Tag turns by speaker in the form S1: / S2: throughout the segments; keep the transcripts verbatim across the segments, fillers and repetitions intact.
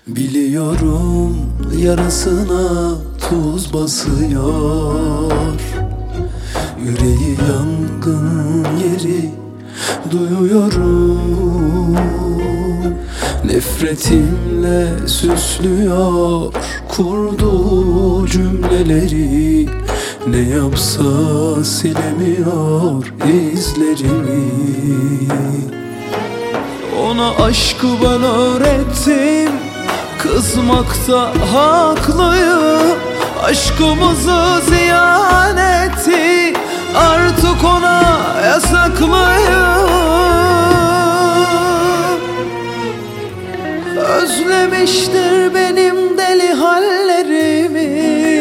S1: Biliyorum yarasına tuz basıyor, yüreği yangın yeri duyuyorum. Nefretimle süslüyor kurduğu cümleleri, ne yapsa silemiyor izlerimi. Ona aşkı ben öğrettim, kızmakta haklıyım. Aşkımızı ziyan etti, artık ona yasaklıyım. Özlemiştir benim deli hallerimi,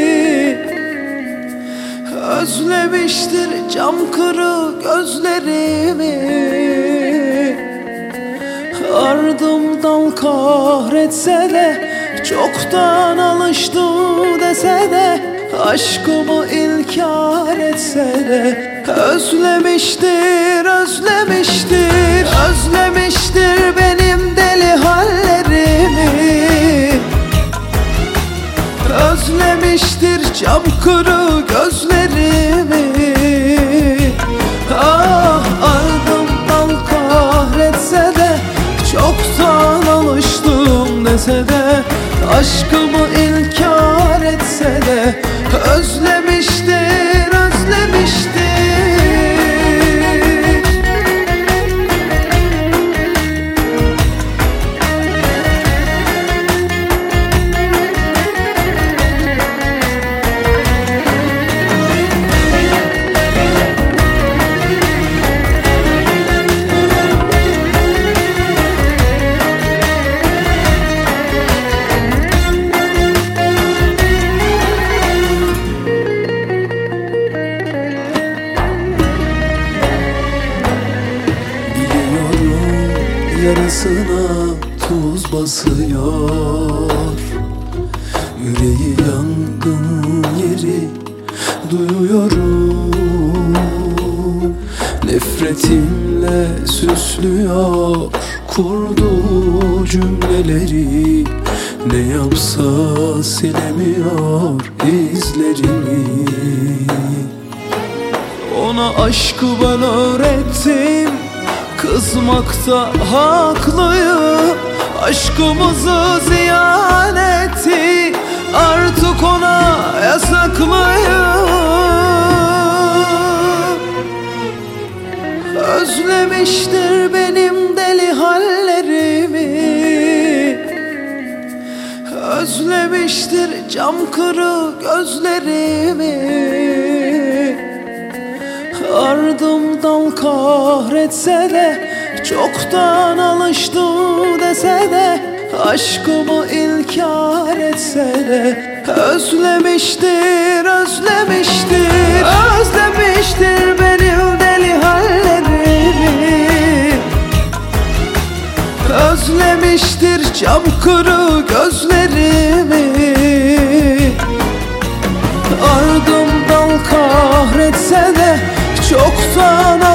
S1: özlemiştir cam kırık gözlerimi. Ardımdan kahretse de, çoktan alıştı dese de, aşkımı inkar etse de, özlemiştir, özlemiştir, özlemiştir benim deli hallerimi. Özlemiştir cam kırık gözlerimi. Ah, ardımdan kahretse de, çoktan alıştım dese de, aşkımı inkar etse de, özlemiştir, özlemiştir. Yarasına tuz basıyor, yüreği yangın yeri duyuyorum. Nefretimle süslüyor kurduğu cümleleri, ne yapsa silemiyor izlerimi. Ona aşkı ben öğrettim, kızmakta haklıyım. Aşkımızı ziyan etti, artık ona yasaklıyım. Özlemiştir benim deli hallerimi, özlemiştir cam kırık gözlerimi. Ardımdan kahretse de, çoktan alıştı dese de, aşkımı inkar etse de, özlemiştir, özlemiştir, özlemiştir benim deli hallerimi. Özlemiştir cam kırık gözlerimi. Ardımdan kahretse de, çoktan